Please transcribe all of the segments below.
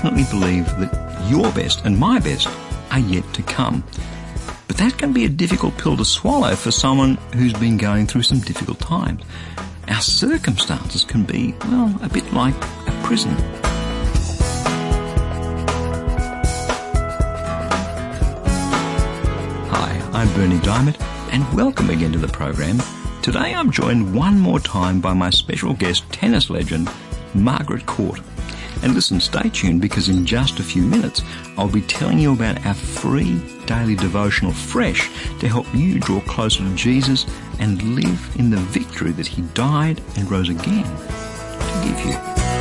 passionately believe that your best and my best are yet to come. But that can be a difficult pill to swallow for someone who's been going through some difficult times. Our circumstances can be, well, a bit like a prison. Hi, I'm Bernie Diamond, and welcome again to the program. Today I'm joined one more time by my special guest, tennis legend, Margaret Court. And listen, stay tuned, because in just a few minutes I'll be telling you about our free daily devotional Fresh to help you draw closer to Jesus and live in the victory that he died and rose again to give you.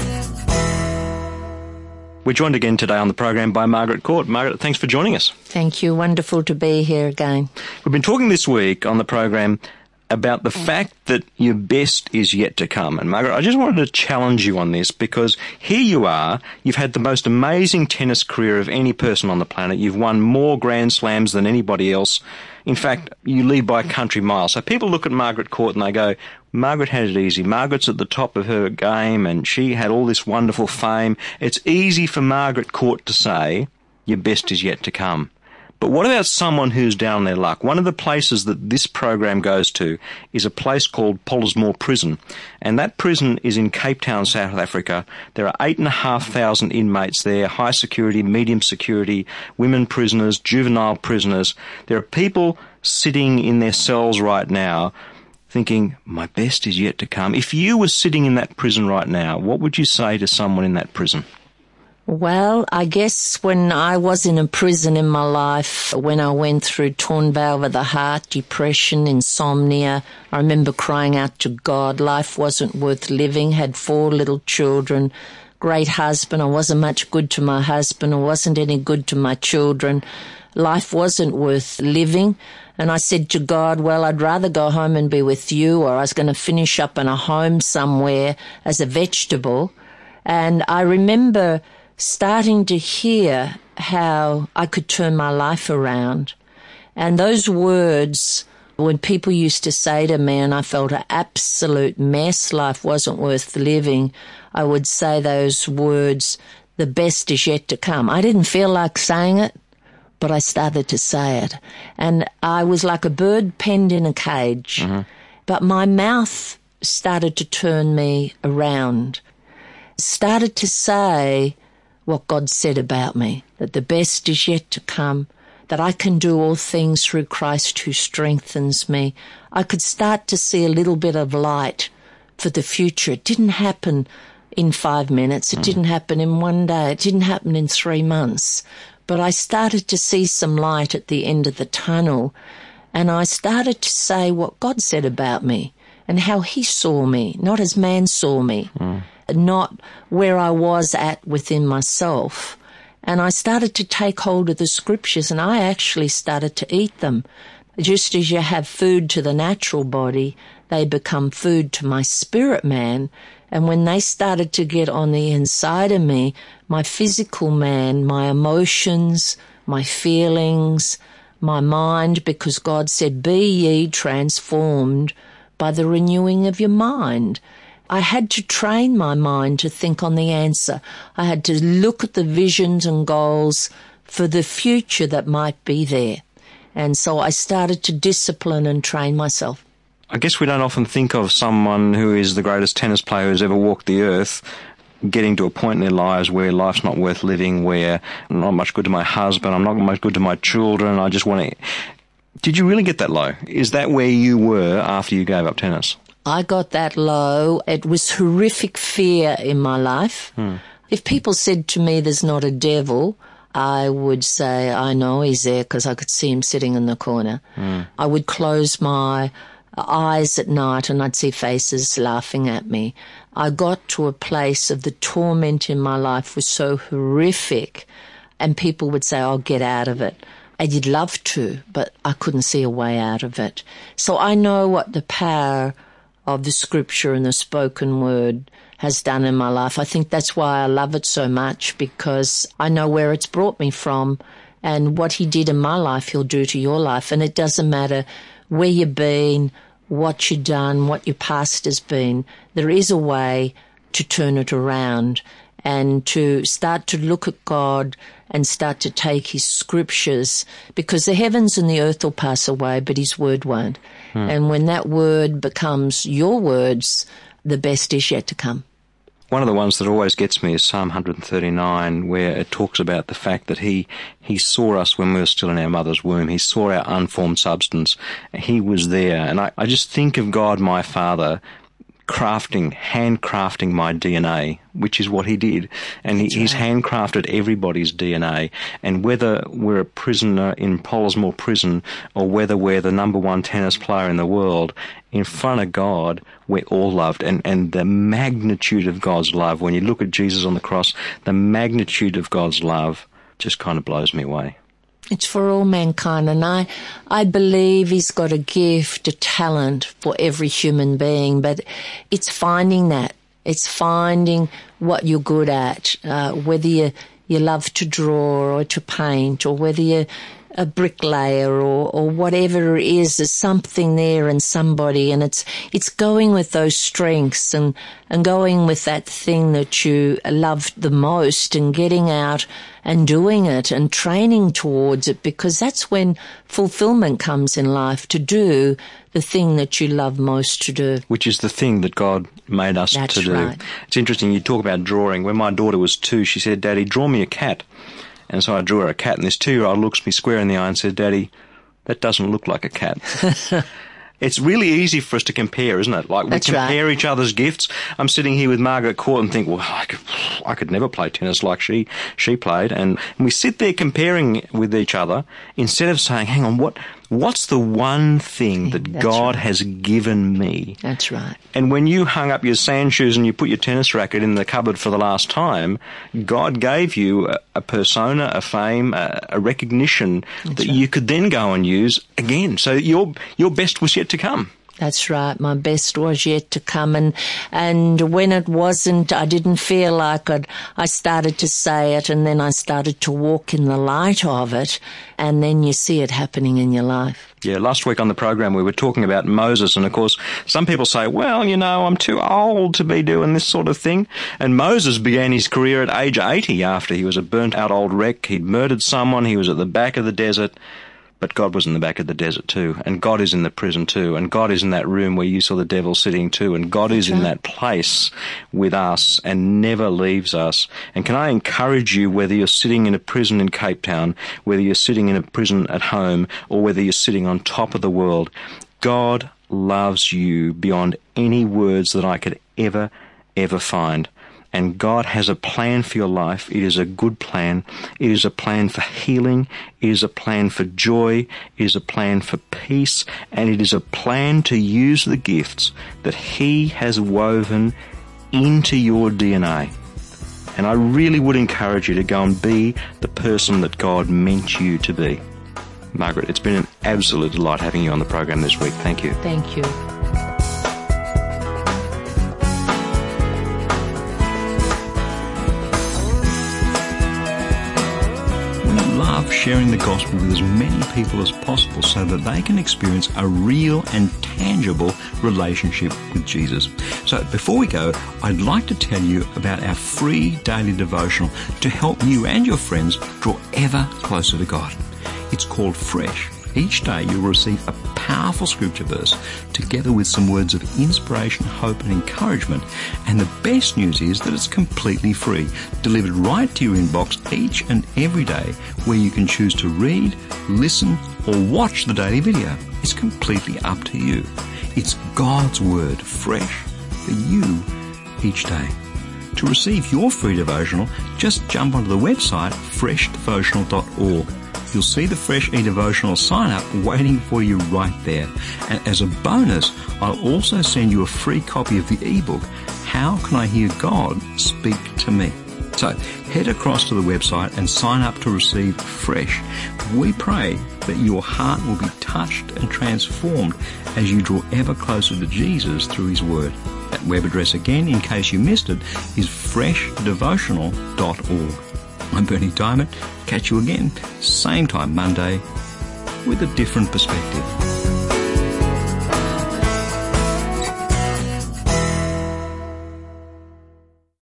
We're joined again today on the program by Margaret Court. Margaret, thanks for joining us. Thank you. Wonderful to be here again. We've been talking this week on the program about the fact that your best is yet to come. And Margaret, I just wanted to challenge you on this, because here you are, you've had the most amazing tennis career of any person on the planet. You've won more Grand Slams than anybody else. In fact, you lead by a country mile. So people look at Margaret Court and they go, Margaret had it easy. Margaret's at the top of her game and she had all this wonderful fame. It's easy for Margaret Court to say, your best is yet to come. But what about someone who's down on their luck? One of the places that this program goes to is a place called Pollesmoor Prison. And that prison is in Cape Town, South Africa. There are 8,500 inmates there, high security, medium security, women prisoners, juvenile prisoners. There are people sitting in their cells right now thinking, my best is yet to come. If you were sitting in that prison right now, what would you say to someone in that prison? Well, I guess when I was in a prison in my life, when I went through torn valve of the heart, depression, insomnia, I remember crying out to God. Life wasn't worth living, had 4 little children, great husband. I wasn't much good to my husband. I wasn't any good to my children. Life wasn't worth living. And I said to God, well, I'd rather go home and be with you, or I was going to finish up in a home somewhere as a vegetable. And I remember starting to hear how I could turn my life around. And those words, when people used to say to me, and I felt an absolute mess, life wasn't worth living, I would say those words, the best is yet to come. I didn't feel like saying it, but I started to say it. And I was like a bird penned in a cage. Mm-hmm. But my mouth started to turn me around, started to say what God said about me, that the best is yet to come, that I can do all things through Christ who strengthens me. I could start to see a little bit of light for the future. It didn't happen in 5 minutes. It didn't happen in 1 day. It didn't happen in 3 months. But I started to see some light at the end of the tunnel, and I started to say what God said about me and how he saw me, not as man saw me. Not where I was at within myself. And I started to take hold of the scriptures, and I actually started to eat them. Just as you have food to the natural body, they become food to my spirit man. And when they started to get on the inside of me, my physical man, my emotions, my feelings, my mind, because God said, be ye transformed by the renewing of your mind. I had to train my mind to think on the answer. I had to look at the visions and goals for the future that might be there. And so I started to discipline and train myself. I guess we don't often think of someone who is the greatest tennis player who's ever walked the earth getting to a point in their lives where life's not worth living, where I'm not much good to my husband, I'm not much good to my children, I just want to... Did you really get that low? Is that where you were after you gave up tennis? I got that low. It was horrific fear in my life. If people said to me there's not a devil, I would say, I know he's there, because I could see him sitting in the corner. I would close my eyes at night and I'd see faces laughing at me. I got to a place of the torment in my life was so horrific, and people would say, oh, get out of it. And you'd love to, but I couldn't see a way out of it. So I know what the power of the scripture and the spoken word has done in my life. I think that's why I love it so much, because I know where it's brought me from, and what he did in my life, he'll do to your life. And it doesn't matter where you've been, what you've done, what your past has been. There is a way to turn it around and to start to look at God and start to take his scriptures, because the heavens and the earth will pass away, but his word won't. And when that word becomes your words, the best is yet to come. One of the ones that always gets me is Psalm 139, where it talks about the fact that he saw us when we were still in our mother's womb. He saw our unformed substance. He was there. And I just think of God, my Father, handcrafting my DNA, which is what he did. And he's handcrafted everybody's DNA. And whether we're a prisoner in Pollsmoor Prison or whether we're the number one tennis player in the world, in front of God, we're all loved. And the magnitude of God's love, when you look at Jesus on the cross, the magnitude of God's love just kind of blows me away. It's for all mankind, and I believe he's got a gift, a talent for every human being, but it's finding that. It's finding what you're good at, whether you love to draw or to paint, or whether you're a bricklayer or whatever it is, there's something there in somebody, and it's going with those strengths and going with that thing that you love the most and getting out and doing it and training towards it, because that's when fulfillment comes in life, to do the thing that you love most to do. Which is the thing that God made us to do. Right. It's interesting, you talk about drawing. When my daughter was 2, she said, "Daddy, draw me a cat." And so I drew her a cat, and this 2-year-old looks me square in the eye and said, "Daddy, that doesn't look like a cat." It's really easy for us to compare, isn't it? Like, we compare each other's gifts. I'm sitting here with Margaret Court and think, well, I could never play tennis like she played. And we sit there comparing with each other instead of saying, hang on, what's the one thing that God has given me? That's right. And when you hung up your sand shoes and you put your tennis racket in the cupboard for the last time, God gave you a persona, a fame, a recognition that you could then go and use again. So your best was yet to come. That's right. My best was yet to come. And when it wasn't, I didn't feel like it. I started to say it, and then I started to walk in the light of it, and then you see it happening in your life. Yeah, last week on the program we were talking about Moses, and of course some people say, well, I'm too old to be doing this sort of thing. And Moses began his career at age 80 after he was a burnt-out old wreck. He'd murdered someone. He was at the back of the desert. But God was in the back of the desert too, and God is in the prison too, and God is in that room where you saw the devil sitting too, and God is in that place with us and never leaves us. And can I encourage you, whether you're sitting in a prison in Cape Town, whether you're sitting in a prison at home, or whether you're sitting on top of the world, God loves you beyond any words that I could ever find. And God has a plan for your life. It is a good plan. It is a plan for healing. It is a plan for joy. It is a plan for peace. And it is a plan to use the gifts that He has woven into your DNA. And I really would encourage you to go and be the person that God meant you to be. Margaret, it's been an absolute delight having you on the program this week. Thank you. Thank you. Sharing the gospel with as many people as possible so that they can experience a real and tangible relationship with Jesus. So before we go, I'd like to tell you about our free daily devotional to help you and your friends draw ever closer to God. It's called Fresh. Each day you'll receive a powerful scripture verse together with some words of inspiration, hope and encouragement. And the best news is that it's completely free, delivered right to your inbox each and every day, where you can choose to read, listen or watch the daily video. It's completely up to you. It's God's Word, fresh for you each day. To receive your free devotional, just jump onto the website freshdevotional.org. You'll see the Fresh eDevotional sign up waiting for you right there. And as a bonus, I'll also send you a free copy of the ebook, How Can I Hear God Speak to Me? So head across to the website and sign up to receive Fresh. We pray that your heart will be touched and transformed as you draw ever closer to Jesus through His Word. That web address again, in case you missed it, is freshdevotional.org. I'm Bernie Diamond. Catch you again, same time Monday, with a different perspective.